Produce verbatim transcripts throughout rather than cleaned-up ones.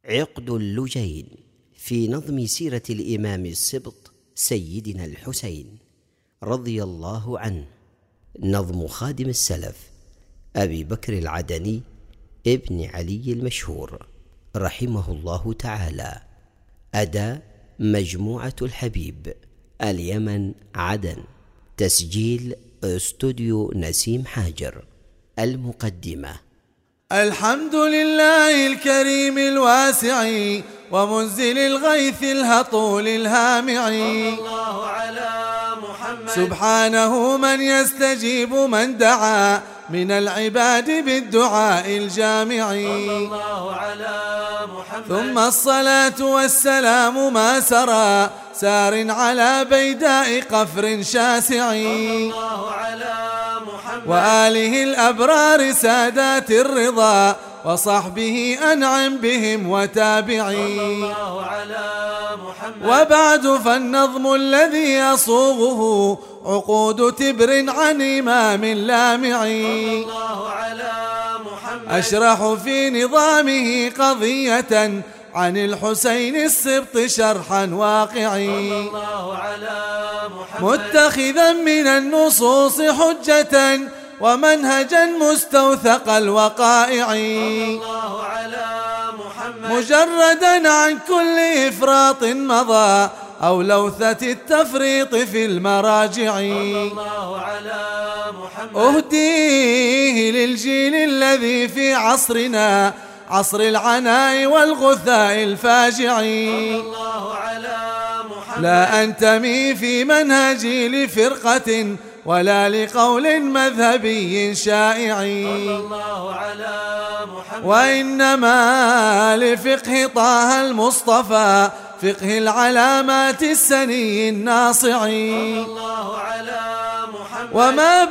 عقد اللجين في نظم سيرة الإمام السبط سيدنا الحسين رضي الله عنه، نظم خادم السلف أبي بكر العدني ابن علي المشهور رحمه الله تعالى. أداء مجموعة الحبيب، اليمن، عدن. تسجيل استوديو نسيم حاجر. المقدمة: الحمد لله الكريم الواسع ومنزل الغيث الهطول الهامع، صلى الله على محمد. سبحانه من يستجيب من دعا من العباد بالدعاء الجامع، صلى الله على محمد. ثم الصلاة والسلام ما سرى سار على بيداء قفر شاسع، صلى الله على محمد. وآله الأبرار سادات الرضا وصحبه أنعم بهم وتابعي، صلى الله على محمد. وبعد فالنظم الذي يصوغه عقود تبر عن إمام لامع، صلى الله على محمد. أشرح في نظامه قضية عن الحسين السبط شرحا واقعي، صلى الله على محمد. متخذا من النصوص حجة ومنهجا مستوثق الوقائع، صلى الله على محمد. مجردا عن كل إفراط مضى أو لوثة التفريط في المراجع، صلى الله على محمد. أهديه للجيل الذي في عصرنا عصر العناء والغثاء الفاجع، صلى الله على محمد. لا أنتمي في منهجي لفرقة ولا لقول مذهبي شائع، صلى الله على محمد. وإنما لفقه طه المصطفى فقه العلامات السني الناصع، صلى الله على محمد. وما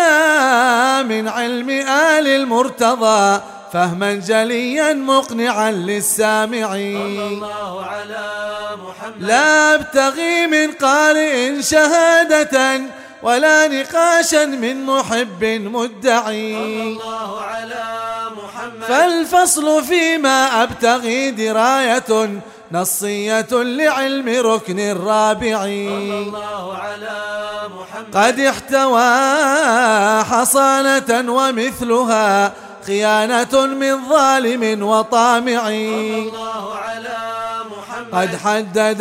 بدا من علم آل المرتضى فهما جليا مقنعا للسامع، صلى الله على محمد. لا أبتغي من قارئ شهادة ولا نقاشا من محب مدعي، صلى الله على محمد. فالفصل فيما أبتغي دراية نصية لعلم ركن الرابع، صلى الله على محمد. قد احتوى حصانة ومثلها خيانة من ظالم وطامع، صلى الله على محمد. قد حدد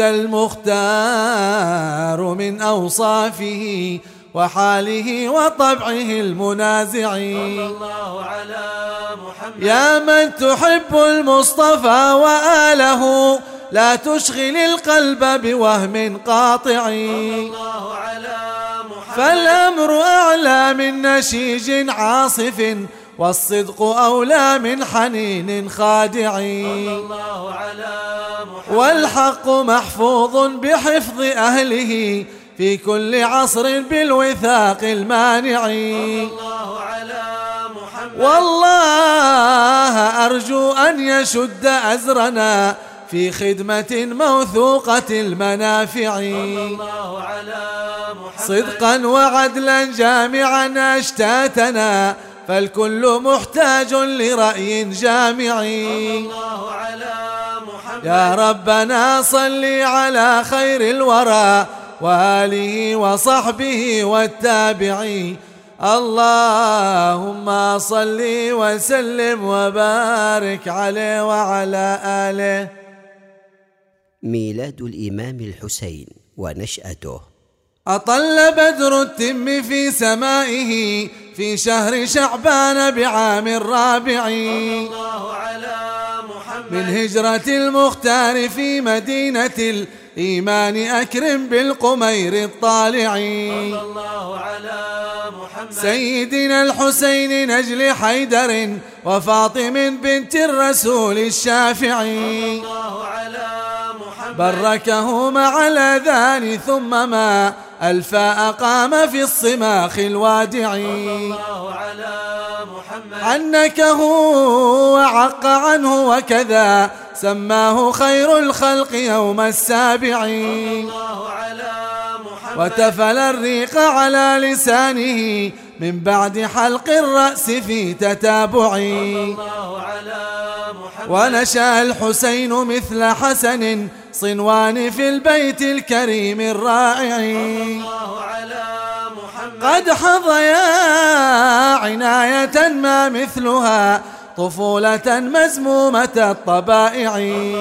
المختار من أوصافه وحاله وطبعه المنازع، صلى الله على محمد. يا من تحب المصطفى وآله لا تشغل القلب بوهم قاطع، صلى الله على محمد. فالأمر أعلى من نشيج عاصف والصدق أولى من حنين خادع، صلى الله على محمد. والحق محفوظ بحفظ أهله في كل عصر بالوثاق المانع، صلى الله على محمد. والله أرجو أن يشد أزرنا في خدمة موثوقة المنافع، صلى الله على محمد. صدقا وعدلا جامعا أشتاتنا فالكل محتاج لرأي جامع، صلى الله على محمد. يا ربنا صل على خير الورى وآله وصحبه والتابعين، اللهم صل وسلم وبارك عليه وعلى آله. ميلاد الإمام الحسين ونشأته. أطل بدر التم في سمائه في شهر شعبان بعام الرابع، صلى الله على محمد. من هجرة المختار في مدينة الإيمان أكرم بالقمير الطالع، صلى الله على محمد. سيدنا الحسين نجل حيدر وفاطم بنت الرسول الشافع، صلى الله على محمد. بركه مع الأذان ثم ما الفاء قام في الصماخ الوادع، صلى الله على محمد. عنكه وعق عنه وكذا سماه خير الخلق يوم السابع، صلى الله على محمد. وتفل الريق على لسانه من بعد حلق الرأس في تتابع، صلى الله على محمد. ونشأ الحسين مثل حسن صنوان في البيت الكريم الرائع. قد حظيا عناية ما مثلها طفولة مزمومة الطبائع.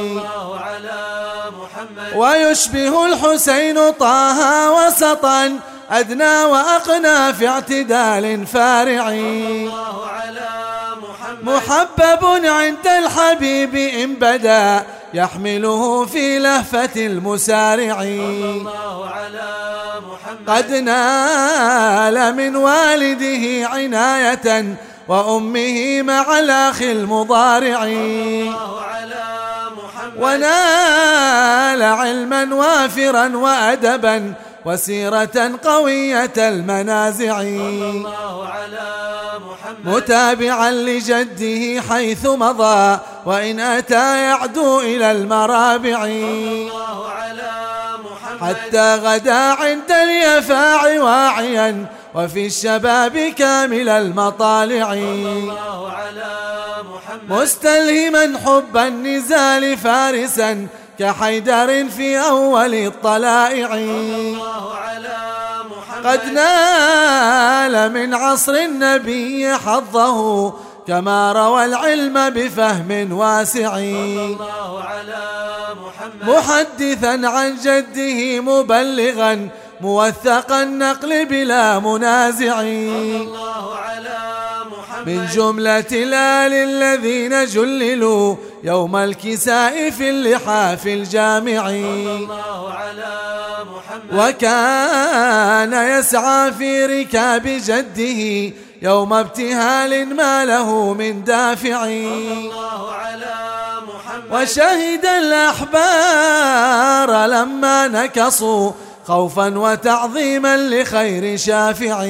ويشبه الحسين طه وسطا أدنى وأقنى في اعتدال فارع. محبب عند الحبيب إن بدا يحمله في لهفة المسارع. قد نال من والده عناية وأمه مع الأخ المضارع. ونال علما وافرا وأدبا وسيرة قوية المنازع. متابعا لجده حيث مضى وإن أتى يعدو إلى المرابع. حتى غدا عند اليفاع واعيا وفي الشباب كامل المطالع. مستلهما حب النزال فارسا كحيدر في أول الطلائع. قد نال من عصر النبي حظه كما روى العلم بفهم واسع. محدثا عن جده مبلغا موثق النقل بلا منازع. من جملة الآل الذين جللوا يوم الكساء في اللحاف الجامع. وكان يسعى في ركاب جده يوم ابتهال ما له من دافع. وشهد الأحبار لما نكصوا خوفا وتعظيما لخير شافع.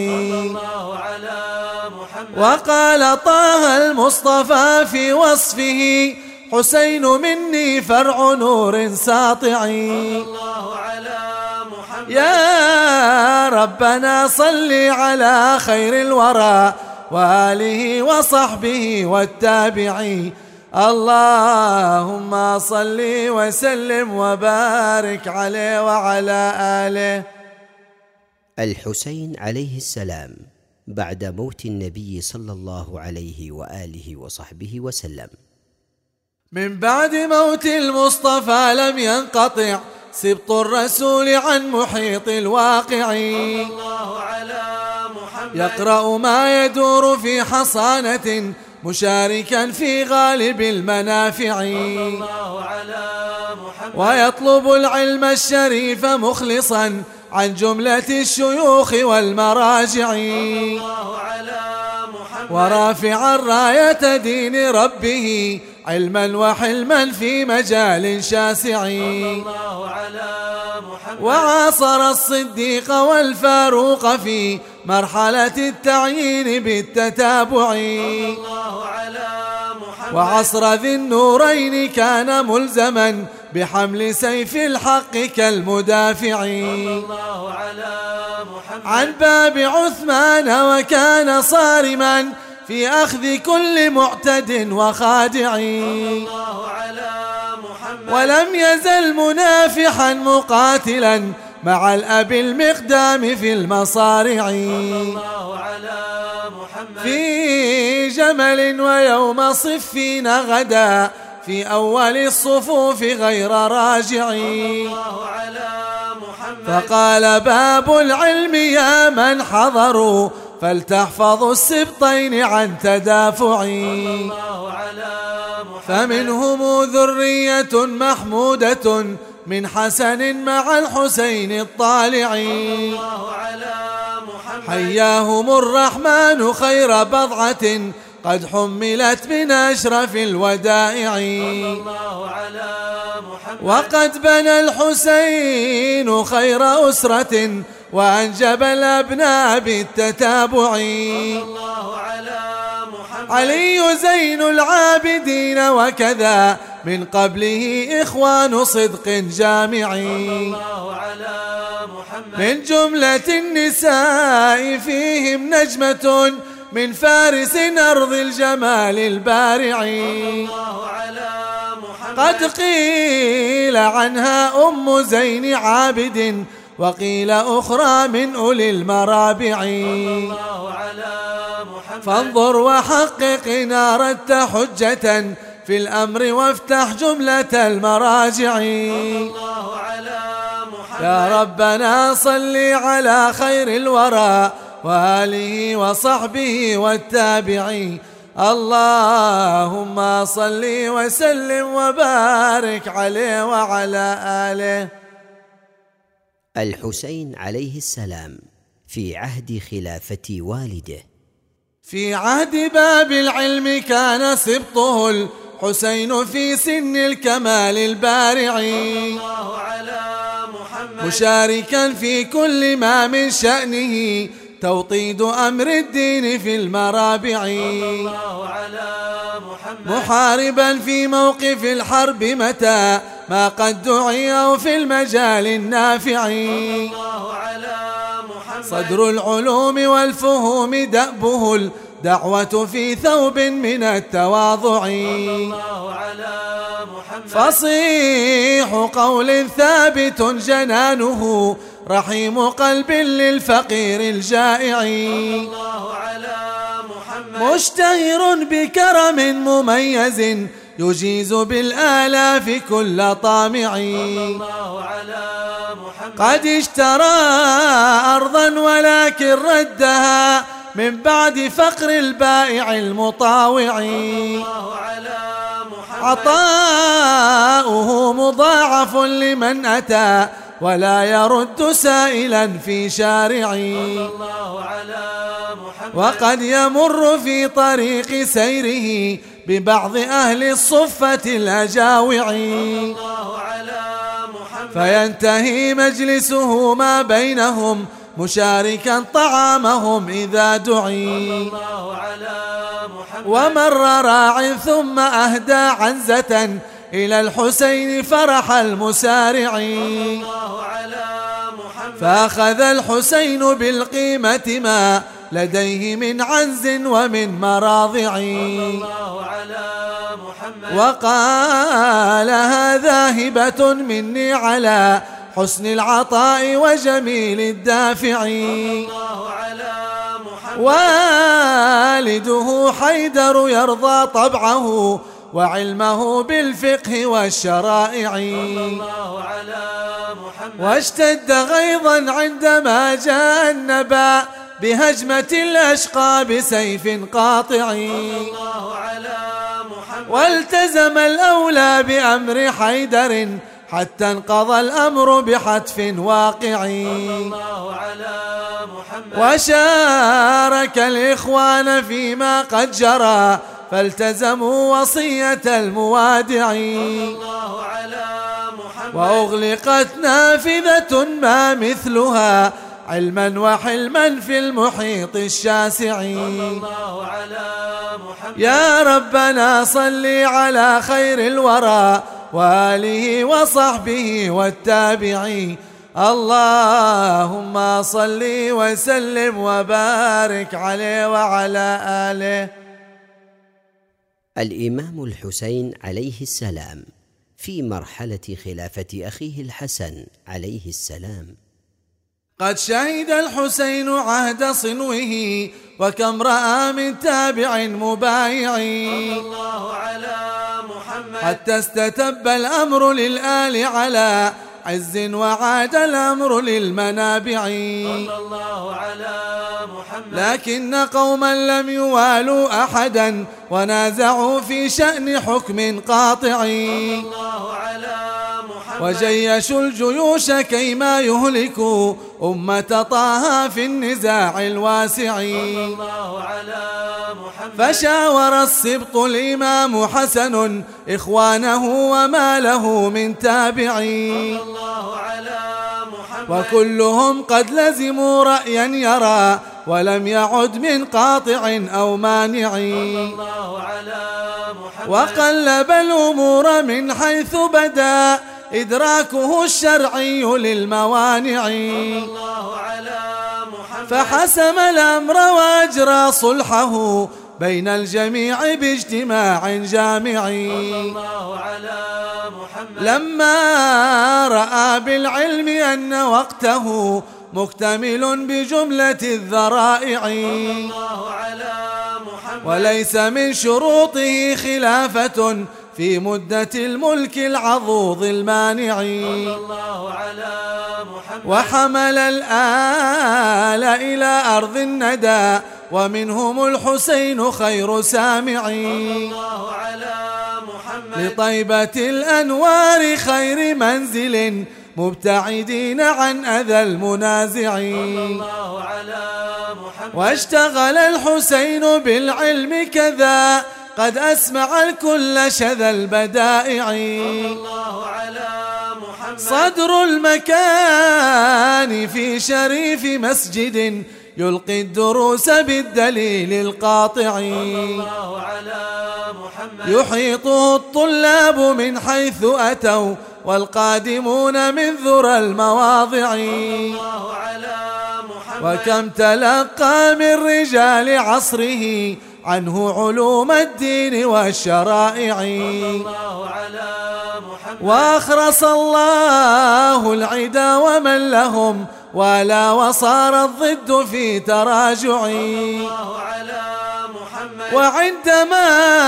وقال طه المصطفى في وصفه حسين مني فرع نور ساطع. يا ربنا صل على خير الورى وآله وصحبه والتابعين. اللهم صل وسلم وبارك عليه وعلى آله. الحسين عليه السلام بعد موت النبي صلى الله عليه وآله وصحبه وسلم. من بعد موت المصطفى لم ينقطع سبط الرسول عن محيط الواقع. يقرأ ما يدور في حصانة مشاركا في غالب المنافع. ويطلب العلم الشريف مخلصا عن جملة الشيوخ والمراجع. ورافعا راية دين ربه علما وحلما في مجال شاسع. وعاصر الصديق والفاروق في مرحلة التعيين بالتتابع. وعصر ذي النورين كان ملزما بحمل سيف الحق كالمدافع عن باب عثمان. وكان صارما في أخذ كل معتد وخادع. ولم يزل منافحا مقاتلا مع الأب المقدام في المصارع. في جمل ويوم صفين غدا في أول الصفوف غير راجع. فقال باب العلم يا من حضروا فلتحفظوا السبطين عن تدافع. فمنهم ذرية محمودة من حسن مع الحسين الطالع. حياهم الرحمن خير بضعة قد حملت من أشرف الودائع. وقد بنى الحسين خير أسرة وأنجب الأبناء بالتتابع. علي زين العابدين وكذا من قبله إخوان صدق جامع. من جملة النساء فيهم نجمة من فارس أرض الجمال البارع. قد قيل عنها أم زين عابد وقيل أخرى من أولي المرابع. فانظر وحقق إن أردت حجة في الأمر وافتح جملة المراجع. يا ربنا صل على خير الورى وآله وصحبه والتابعين. اللهم صل وسلم وبارك عليه وعلى آله. الحسين عليه السلام في عهد خلافة والده. في عهد باب العلم كان سبطه الحسين في سن الكمال البارع، مشاركا في كل ما من شأنه توطيد أمر الدين في المرابع، محاربا في موقف الحرب متى ما قد دعي أو في المجال النافع، صدر العلوم والفهوم دأبه الدعوة في ثوب من التواضع، فصيح قول ثابت جنانه رحيم قلب للفقير الجائع، مشتهر بكرم مميز يجيز بالآلاف كل طامع، قد اشترى أرضا ولكن ردها من بعد فقر البائع المطاوع، عطاؤه مضاعف لمن أتى ولا يرد سائلا في شارعي، وقد يمر في طريق سيره ببعض أهل الصفة الأجاوع، فينتهي مجلسه ما بينهم مشاركا طعامهم إذا دعي، ومر راع ثم أهدى عنزة إلى الحسين فرح المسارع، فأخذ الحسين بالقيمة ما لديه من عنز ومن مراضع، وقال هذا هبة مني على حسن العطاء وجميل الدافع، والده حيدر يرضى طبعه وعلمه بالفقه والشرائع، واشتد غيظا عندما جاء النبأ بهجمة الأشقى بسيف قاطع، والتزم الأولى بأمر حيدر حتى انقضى الأمر بحتف واقع، وشارك الإخوان فيما قد جرى فالتزموا وصية الموادع، وأغلقت نافذة ما مثلها علما وحلما في المحيط الشاسع. يا ربنا صل على خير الورى وآله وصحبه والتابعين. اللهم صل وسلم وبارك عليه وعلى آله. الإمام الحسين عليه السلام في مرحلة خلافة أخيه الحسن عليه السلام. قد شهد الحسين عهد صنوه وكم رأى من تابع مبايع، حتى استتب الأمر للآل على عز وعاد الأمر للمنابع، لكن قوما لم يوالوا أحدا ونازعوا في شأن حكم قاطع، وجيشوا الجيوش كيما يهلكوا أمة طه في النزاع الواسع، فشاور السبط الإمام حسن إخوانه وما له من تابع، وكلهم قد لزموا رأيا يرى ولم يعد من قاطع أو مانع، وقلب الأمور من حيث بدا إدراكه الشرعي للموانع، فحسم الأمر وأجرى صلحه بين الجميع باجتماع جامع. محمد. لما رأى بالعلم أن وقته مكتمل بجملة الذرائع صلى الله على محمد. وليس من شروطه خلافة في مدة الملك العضوض المانع صلى الله على محمد. وحمل الآل إلى أرض الندى ومنهم الحسين خير سامع صلى الله على محمد. لطيبة الأنوار خير منزل مبتعدين عن أذى المنازع صلى الله على محمد. واشتغل الحسين بالعلم كذا قد أسمع الكل شذا البدائع صلى الله على محمد. صدر المكان في شريف مسجد يلقي الدروس بالدليل القاطع صلى الله على محمد. يحيطه الطلاب من حيث أتوا والقادمون من ذرى المواضع صلى الله على محمد. وكم تلقى من رجال عصره عنه علوم الدين والشرائع صلى الله على محمد. وأخرس الله العدا ومن لهم ولا وصار الضد في تراجع صلى الله على محمد. وعندما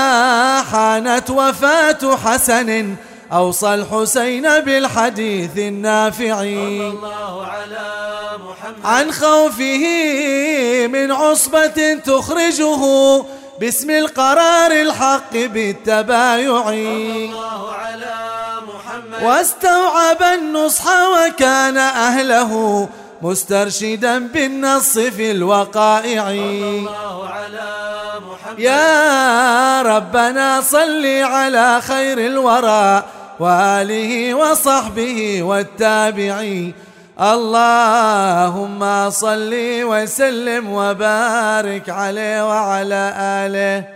حانت وفاة حسن أوصى الحسين بالحديث النافع صلى الله على محمد. عن خوفه من عصبة تخرجه باسم القرار الحق بالتبايع صلى الله على محمد. واستوعب النصح وكان أهله مسترشدا بالنص في الوقائع صلى الله على محمد. يا ربنا صل على خير الورى وآله وصحبه والتابعين اللهم صل وسلم وبارك عليه وعلى آله.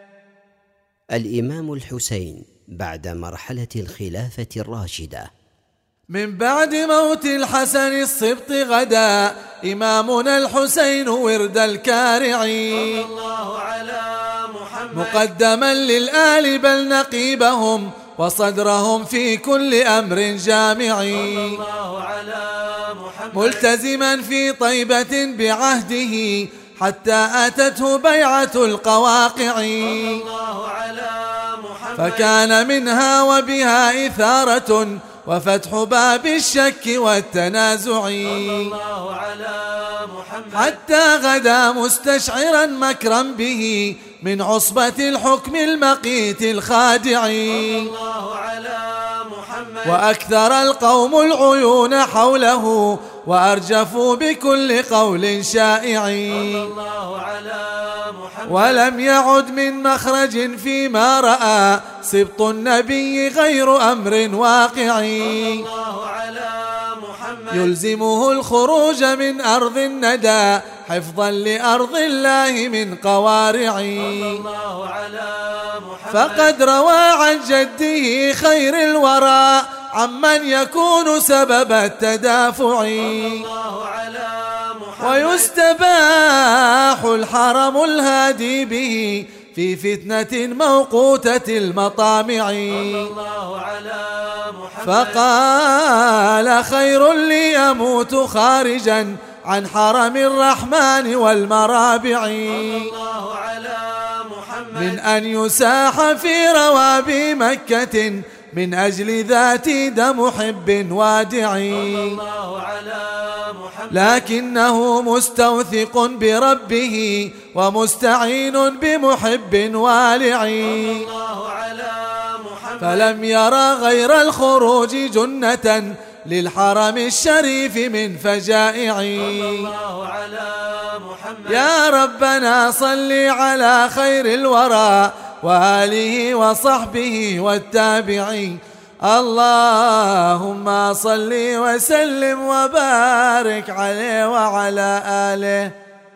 الإمام الحسين بعد مرحلة الخلافة الراشدة. من بعد موت الحسن السبط غدا إمامنا الحسين ورد الكارعين صلى الله على محمد. مقدما للآل بل نقيبهم وصدرهم في كل أمر جامع صلى الله على محمد. ملتزما في طيبة بعهده حتى أتته بيعة القواقع صلى الله على محمد. فكان منها وبها إثارة وفتح باب الشك والتنازع صلى الله على محمد. حتى غدا مستشعرا مكرا به من عصبة الحكم المقيت الخادع صلى الله على محمد. وأكثر القوم العيون حوله وأرجفوا بكل قول شائع صلى الله على محمد. ولم يعد من مخرج فيما رأى سبط النبي غير أمر واقع صلى الله على محمد. يلزمه الخروج من أرض الندى حفظا لأرض الله من قوارع صلى الله على محمد. فقد روى عن جده خير الورى عمن يكون سبب التدافع صلى الله على محمد. ويستباح الحرم الهادي به في فتنة موقوتة المطامع صلى الله على محمد. فقال خير لي أموت خارجا عن حرم الرحمن والمرابع صلى الله على محمد. من أن يساح في روابي مكة من أجل ذات دم حب وادع صلى الله على محمد. لكنه مستوثق بربه ومستعين بمحب والع صلى الله على محمد. فلم يرى غير الخروج جنة للحرم الشريف من فجائع صلى الله على محمد. يا ربنا صل على خير الورى وآله وصحبه والتابعين اللهم صل وسلم وبارك عليه وعلى آله.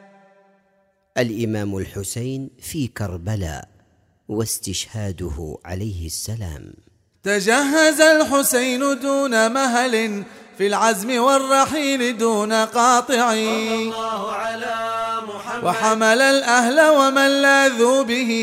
الإمام الحسين في كربلاء واستشهاده عليه السلام. تجهز الحسين دون مهل في العزم والرحيل دون قاطع صلى الله على محمد. وحمل الأهل ومن لاذوا به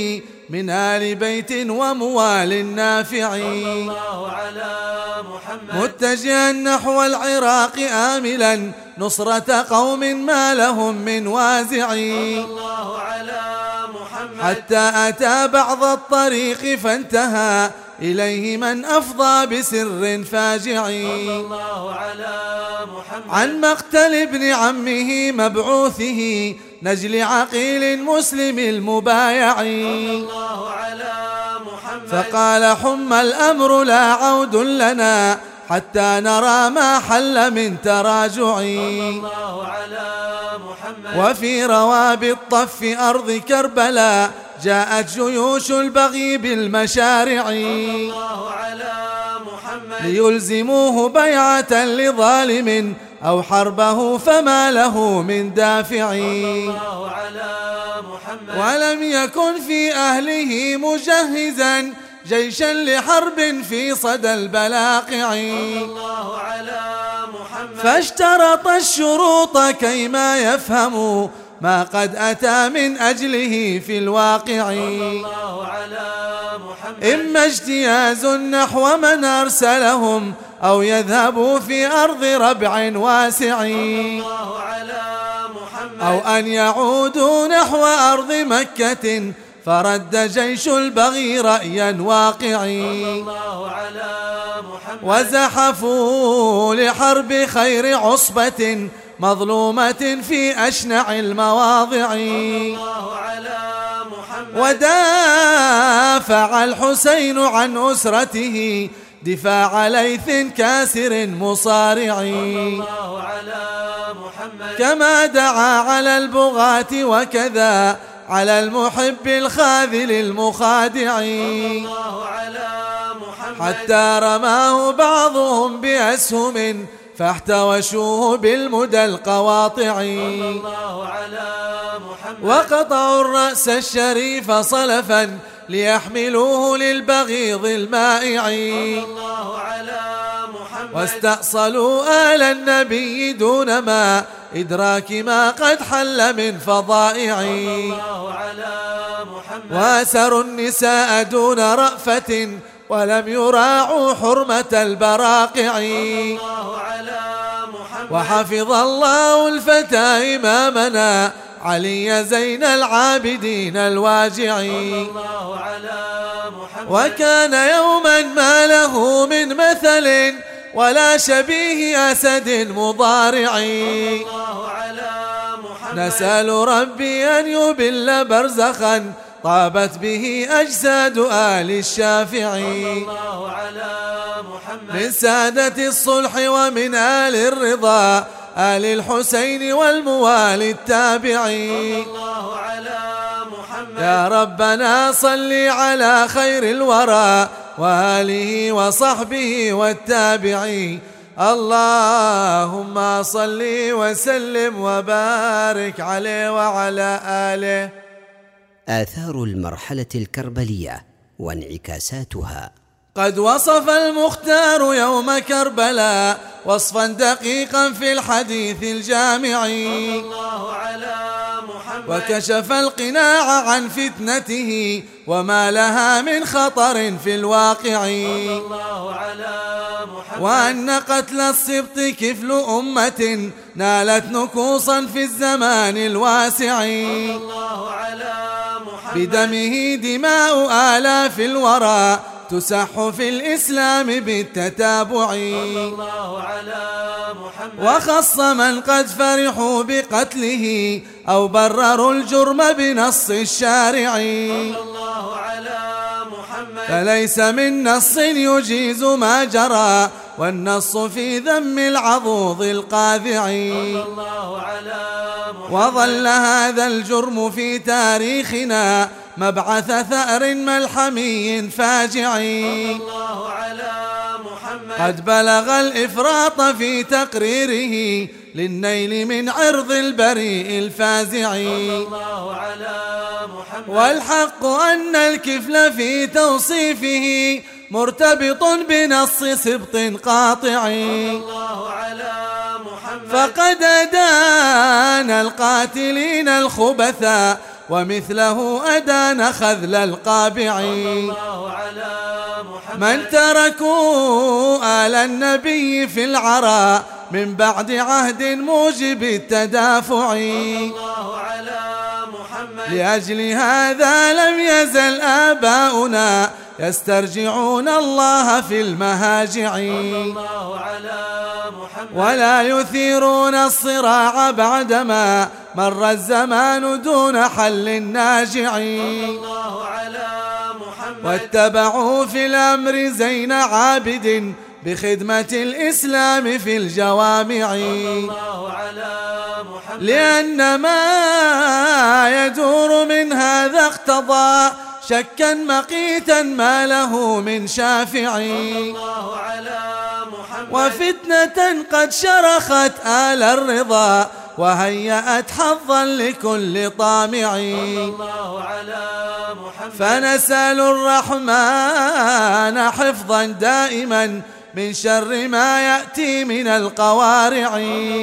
من آل بيت وموال نافع صلى الله على محمد متجها نحو العراق آملا نصرة قوم ما لهم من وازع صلى الله على محمد حتى أتى بعض الطريق فانتهى إليه من أفضى بسر فاجع صلى الله على محمد عن مقتل ابن عمه مبعوثه نجل عقيل مسلم المبايع صلى الله على محمد فقال حم الأمر لا عود لنا حتى نرى ما حل من تراجع صلى الله على محمد وفي رواب الطف أرض كربلاء جاءت جيوش البغي بالمشارع صلى الله على محمد ليلزموه بيعة لظالم أو حربه فما له من دافع الله على محمد ولم يكن في أهله مجهزا جيشا لحرب في صدى البلاقع الله على محمد فاشترط الشروط كيما يفهموا ما قد أتى من أجله في الواقع الله على محمد إما اجتياز نحو من أرسلهم أو يذهبوا في أرض ربع واسع الله على محمد أو أن يعودوا نحو أرض مكة فرد جيش البغي رأيا واقع الله على محمد وزحفوا لحرب خير عصبة مظلومة في أشنع المواضع الله على محمد ودافع الحسين عن أسرته دفاع ليث كاسر مصارع الله على محمد كما دعا على البغاة وكذا على المحب الخاذل المخادع الله على محمد حتى رماه بعضهم بأسهم فاحتوشوه بالمدى القواطع الله على محمد وقطعوا الرأس الشريف صلفا ليحملوه للبغيض المائع الله على محمد واستأصلوا آل النبي دون ما إدراك ما قد حل من فضائع الله على محمد واسروا النساء دون رأفة ولم يراعوا حرمة البراقع الله على محمد وحفظ الله الفتى إمامنا علي زين العابدين الواجع الله على محمد وكان يوما ما له من مثل ولا شبيه أسد مضارع الله على محمد نسأل ربي أن يبل برزخا طابت به أجساد آل الشافع الله على محمد من سادة الصلح ومن آل الرضا آل الحسين والموالي التابع الله على محمد يا ربنا صل على خير الورى وآله وصحبه والتابعين اللهم صل وسلم وبارك عليه وعلى آله. آثار المرحلة الكربلية وانعكاساتها. قد وصف المختار يوم كربلاء وصفا دقيقا في الحديث الجامع الله على محمد وكشف القناع عن فتنته وما لها من خطر في الواقع الله على محمد وأن قتل السبط كفل أمة نالت نكوصا في الزمان الواسع الله على محمد بدمه دماء آلاف الورى تسح في الإسلام بالتتابع الله على محمد وخص من قد فرحوا بقتله أو برروا الجرم بنص الشارع الله على محمد فليس من نص يجيز ما جرى والنص في ذم العضوض القاذع الله على محمد وظل هذا الجرم في تاريخنا مبعث ثأر ملحمي فاجع الله على محمد قد بلغ الإفراط في تقريره للنيل من عرض البريء الفازع الله على محمد والحق أن الكفل في توصيفه مرتبط بنص سبط قاطع الله على محمد فقد أدان القاتلين الخبثا ومثله أدان خذل القابع. من تركوا آل النبي في العراء من بعد عهد موجب التدافع. لأجل هذا لم يزل آباؤنا يسترجعون الله في المهاجع، ولا يثيرون الصراع بعدما مر الزمان دون حل ناجع. واتبعوا في الأمر زين عابد بخدمة الإسلام في الجوامع، لأن ما يدور من هذا اقتضى شكا مقيتا ما له من شافع. وفتنة قد شرخت آل الرضا وهيأت حظا لكل طامع. فنسأل الرحمن حفظا دائما من شر ما يأتي من القوارع.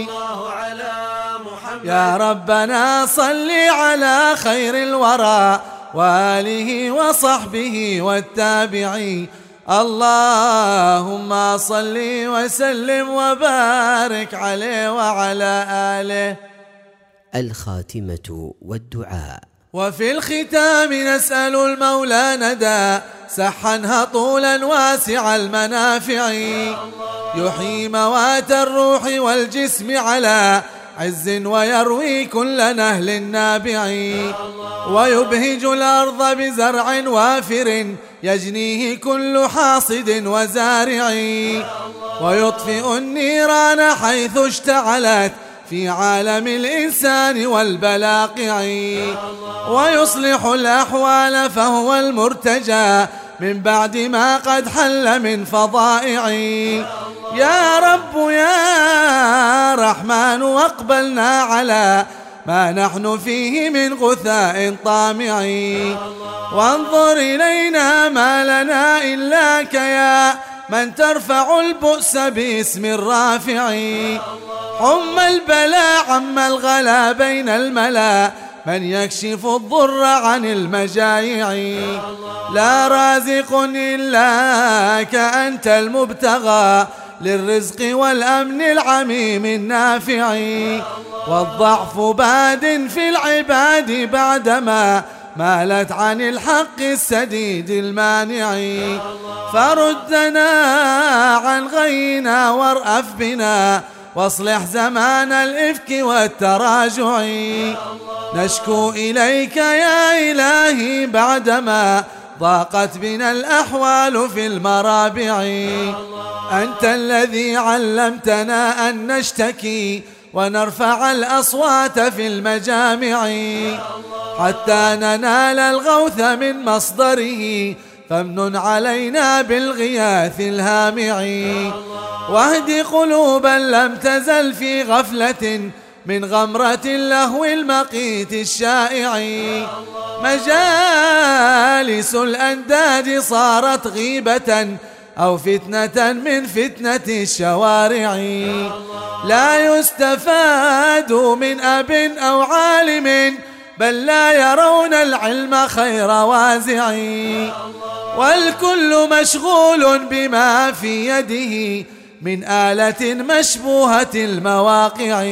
يا ربنا صل على خير الورى وآله وصحبه والتابعين. اللهم صل وسلم وبارك عليه وعلى آله. الخاتمة والدعاء. وفي الختام نسأل المولى ندى سحا طولا واسع المنافع، يحيي موات الروح والجسم على عز ويروي كل نهل نابع، ويبهج الأرض بزرع وافر يجنيه كل حاصد وزارع، ويطفئ النيران حيث اشتعلت في عالم الإنسان والبلاقع، ويصلح الأحوال فهو المرتجى من بعد ما قد حل من فضائع. يا رب يا رحمن واقبلنا على ما نحن فيه من غثاء طامع، وانظر إلينا ما لنا إلاك يا من ترفع البؤس باسم الرافع. حم البلاء عم الغلا بين الملا من يكشف الضر عن المجايع. لا رازق إلاك أنت المبتغى للرزق والأمن العميم النافع، والضعف باد في العباد بعدما مالت عن الحق السديد المانع. فردنا عن غينا وارأف بنا واصلح زمان الإفك والتراجع. نشكو إليك يا إلهي بعدما ضاقت بنا الأحوال في المرابع. أنت الذي علمتنا أن نشتكي ونرفع الأصوات في المجامع حتى ننال الغوث من مصدره، فامنن علينا بالغياث الهامع. واهد قلوبا لم تزل في غفلة من غمرة اللهو المقيت الشائع. مجالس الأنداد صارت غيبة أو فتنة من فتنة الشوارع. لا يستفاد من أب أو عالم بل لا يرون العلم خير وازع. والكل مشغول بما في يده من آلة مشبوهة المواقع.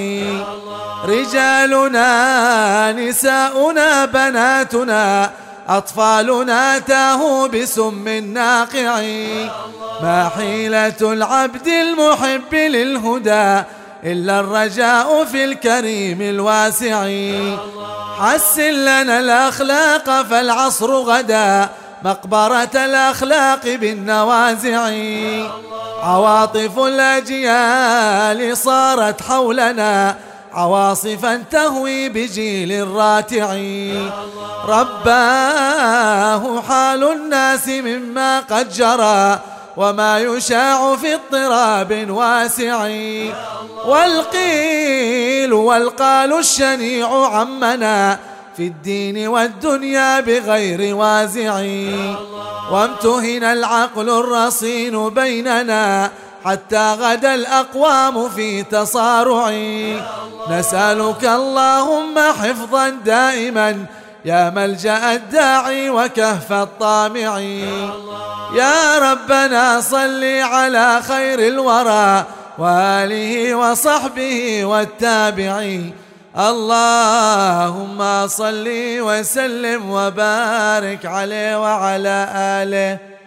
رجالنا نساؤنا بناتنا أطفالنا تاهوا بسم ناقع. ما حيلة العبد المحب للهدى إلا الرجاء في الكريم الواسع. حسن لنا الأخلاق فالعصر غدا مقبرة الأخلاق بالنوازع. عواطف الأجيال صارت حولنا عواصفا تهوي بجيل راتع. رباه حال الناس مما قد جرى وما يشاع في اضطراب واسع. والقيل والقال الشنيع عمنا في الدين والدنيا بغير وازع. وامتهن العقل الرصين بيننا حتى غدا الأقوام في تصارع. نسألك اللهم حفظا دائما يا ملجأ الداعي وكهف الطامع. يا ربنا صل على خير الورى وآله وصحبه والتابعين. اللهم صل وسلم وبارك عليه وعلى آله.